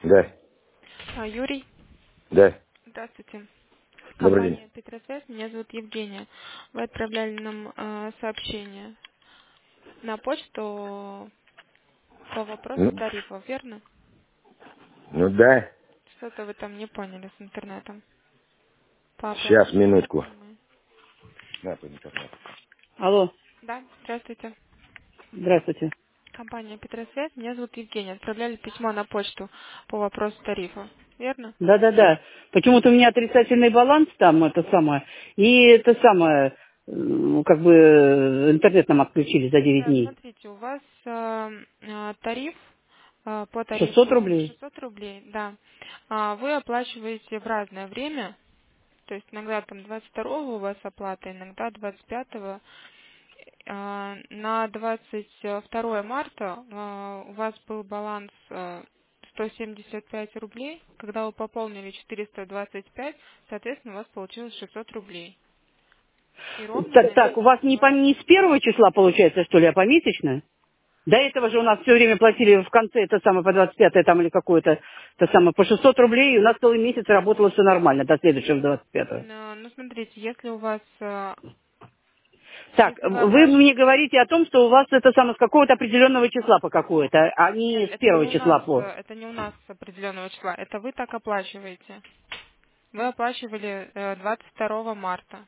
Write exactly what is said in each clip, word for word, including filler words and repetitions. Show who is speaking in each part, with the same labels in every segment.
Speaker 1: Да,
Speaker 2: А, Юрий,
Speaker 1: да.
Speaker 2: здравствуйте.
Speaker 1: Добрый день.
Speaker 2: Компания Петросвязь, меня зовут Евгения. Вы отправляли нам э, сообщение на почту по вопросу
Speaker 1: Ну,
Speaker 2: тарифов, верно?
Speaker 1: ну да.
Speaker 2: Что-то вы там не поняли с интернетом по оплате
Speaker 1: Сейчас, минутку.
Speaker 2: необходимой.
Speaker 1: На, по интернету.
Speaker 2: Да, здравствуйте.
Speaker 1: Здравствуйте.
Speaker 2: Компания Петросвязь, меня зовут Евгения. Отправляли письмо на почту по вопросу тарифа, верно?
Speaker 1: Да-да-да. Почему-то у меня отрицательный баланс там, это самое. И это самое, м, как бы э, интернет нам отключили за девять
Speaker 2: Да,
Speaker 1: дней.
Speaker 2: смотрите, у вас э, э, тариф э, по
Speaker 1: шестьсот
Speaker 2: тарифу
Speaker 1: рублей.
Speaker 2: шестьсот рублей, да. А вы оплачиваете в разное время, то есть иногда там двадцать второго у вас оплата, иногда двадцать пятого. А, На двадцать второе марта а, у вас был баланс а, сто семьдесят пять рублей. Когда вы пополнили четыреста двадцать пять, соответственно, у вас получилось шестьсот рублей. И ровно
Speaker 1: Так,
Speaker 2: на
Speaker 1: так, у
Speaker 2: месяц
Speaker 1: вас
Speaker 2: у
Speaker 1: не, по,
Speaker 2: вас...
Speaker 1: не с первого числа получается, что ли, а помесячно? До этого же у нас все время платили в конце, это самое, по двадцать пятое там или какое-то, это самое, по шестьсот рублей, и у нас целый месяц работало все нормально, до следующего двадцать пятого.
Speaker 2: э, Ну, смотрите, если у вас... э,
Speaker 1: Так,
Speaker 2: Если вы
Speaker 1: вы мне
Speaker 2: оплачиваете...
Speaker 1: говорите о том, что у вас это самое с какого-то определенного числа по какое-то, а
Speaker 2: Нет,
Speaker 1: не с
Speaker 2: это не
Speaker 1: первого
Speaker 2: у нас,
Speaker 1: числа
Speaker 2: э,
Speaker 1: по.
Speaker 2: это не у нас с определенного числа. Это вы так оплачиваете. Вы оплачивали э, двадцать второго марта.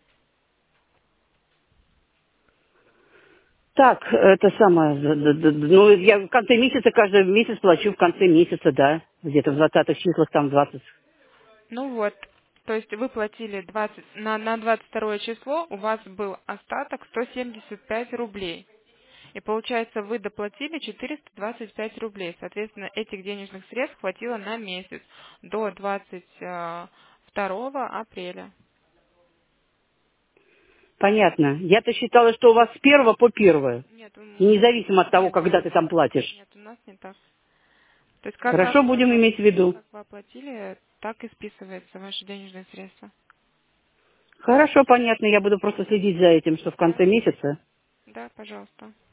Speaker 1: Так, это самое, д- д- д- ну, я в конце месяца, каждый месяц плачу в конце месяца, да, где-то в двадцатых числах, там двадцать.
Speaker 2: Ну вот, то есть вы платили двадцать на, на двадцать второе число, у вас был остаток сто семьдесят пять рублей. И получается, вы доплатили четыреста двадцать пять рублей. Соответственно, этих денежных средств хватило на месяц до двадцать второго апреля.
Speaker 1: Понятно. Я-то считала, что у вас с первого по первое,
Speaker 2: Нет,
Speaker 1: и
Speaker 2: м,
Speaker 1: независимо от того,
Speaker 2: нет,
Speaker 1: когда ты там платишь.
Speaker 2: нет, у нас не так. То есть как,
Speaker 1: Хорошо,
Speaker 2: как вы
Speaker 1: будем иметь в
Speaker 2: оплатили,
Speaker 1: виду.
Speaker 2: как вы оплатили, так и списывается ваши денежные средства.
Speaker 1: Хорошо, понятно, я буду просто следить за этим, что в
Speaker 2: Да,
Speaker 1: конце месяца.
Speaker 2: да, пожалуйста.